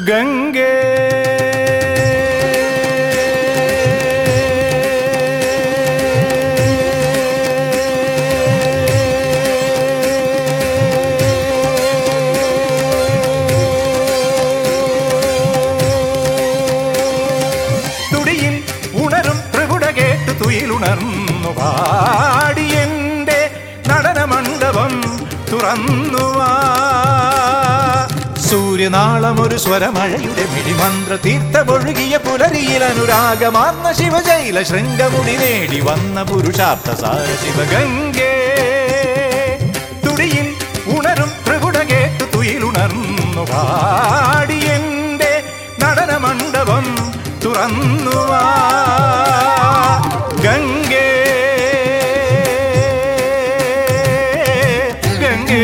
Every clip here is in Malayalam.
ഗംഗേ തുടിയിൽ ഉണരും പ്രകുട കേട്ട് തുയിലുണർന്നു പാടിയെന്റെ നടനമണ്ഡപം തുറന്നുവാ. സൂര്യനാളമൊരു സ്വരമഴയുടെ മിഴിമന്ത്ര തീർത്ഥമൊഴുകിയ പുലരിയിൽ അനുരാഗമാർന്ന ശിവജൈല ശൃംഗമുടി നേടി വന്ന പുരുഷാർത്ഥ സാര ശിവഗംഗേ. തുടിയിൽ ഉണരും പ്രകുട കേട്ട് തുയിലുണർന്നു പാടിയെന്റെ നടനമണ്ഡപം തുറന്നുവാ. ഗംഗേ ഗംഗേ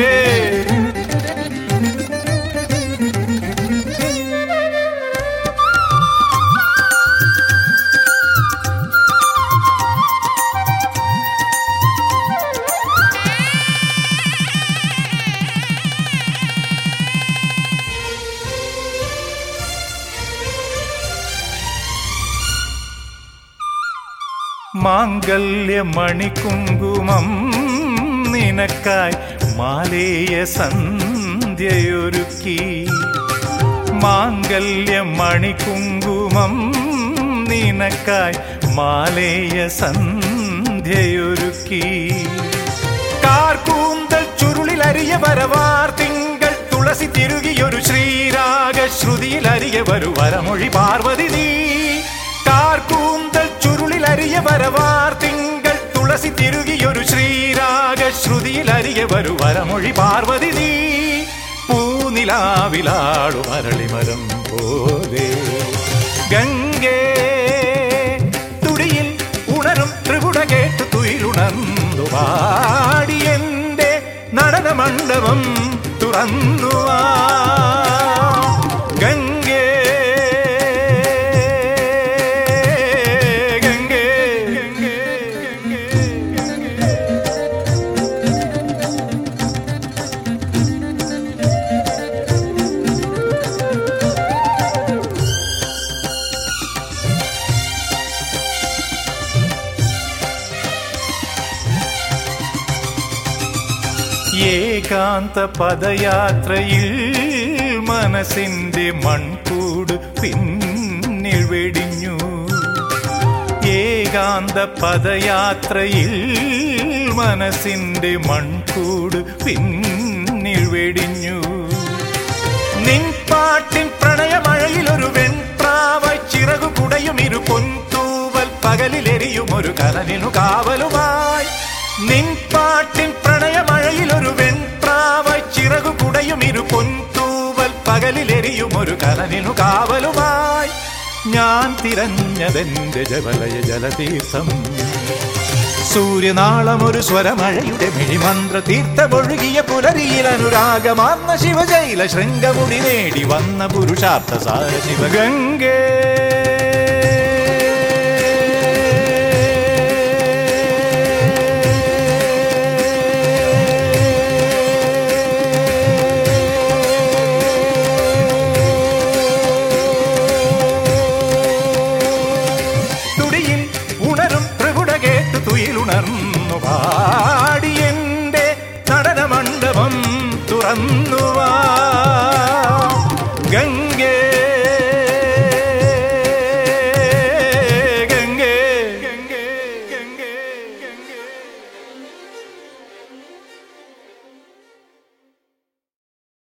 മാംഗല്യമണികുങ്കുമം നിനക്കായി മാലേയ സന്ധ്യയൊരുക്കി. മാംഗല്യമണികുങ്കുമം നിനക്കായി മാലേയ സന്ധ്യയൊരുക്കി. കാർകൂന്തൽ ചുരുളിലരിയ വരവാർ തിങ്കൾ തുളസി തിരുകിയൊരു ശ്രീരാഗ ശ്രുതിയിലരിയ വരു വരമൊഴി പാർവതി നീ. കാർകൂന്തൽ ചുരുളിലരിയ വരവാർ തിങ്കൾ തുളസി തിരുകിയൊരു ശ്രീരാഗ ശ്രുതിയിലരിയ വരു വരമൊഴി പാർവതി നീ. പൂനിലാവിലാളു മരളിമരം പോലെ ഗംഗേ. തുടിയിൽ ഉണരും ത്രിപുട കേട്ട് തുയിലുണർന്നു പാടിയെന്റെ നടനമണ്ഡപം തുറന്നുവാ. ഗംഗേ ഏകാന്ത പദയാത്രയിൽ മനസ്സിന്റെ മൺകൂട് പിന്നിൽ വെടിഞ്ഞു. ഏകാന്ത പദയാത്രയിൽ മനസ്സിന്റെ മൺകൂട് പിന്നിൽ വെടിഞ്ഞു. നിൻ പാട്ടിൻ പ്രണയമഴയിലൊരു വെൺപ്രാവായി ചിറകു കുടയും ഇരു പൊൻതൂവൽ പകലിലെരിയും ഒരു കനലിനു കാവലുമായി. നിൻ പാട്ടിൻ പ്രണയമഴയിലൊരു വെൺപ്രാവായി ചിറകു കുടയും ഇരു പൊൻതൂവൽ പകലിലെരിയും ഒരു കനലിനു കാവലുമായി. ഞാൻ തിരഞ്ഞതെന്റെ ജവലയ ജലതീർത്ഥം. സൂര്യനാളമൊരു സ്വരമഴയുടെ മിഴിമന്ത്ര തീർത്ഥമൊഴുകിയ പുലരിയിൽ അനുരാഗമാർന്ന ശിവജൈല ശൃംഗമുടി നേടി വന്ന പുരുഷാർത്ഥ സാര ശിവഗംഗേ. തുയിലുണർന്നു പാടിയെന്റെ നടനമണ്ഡപം തുറന്നു.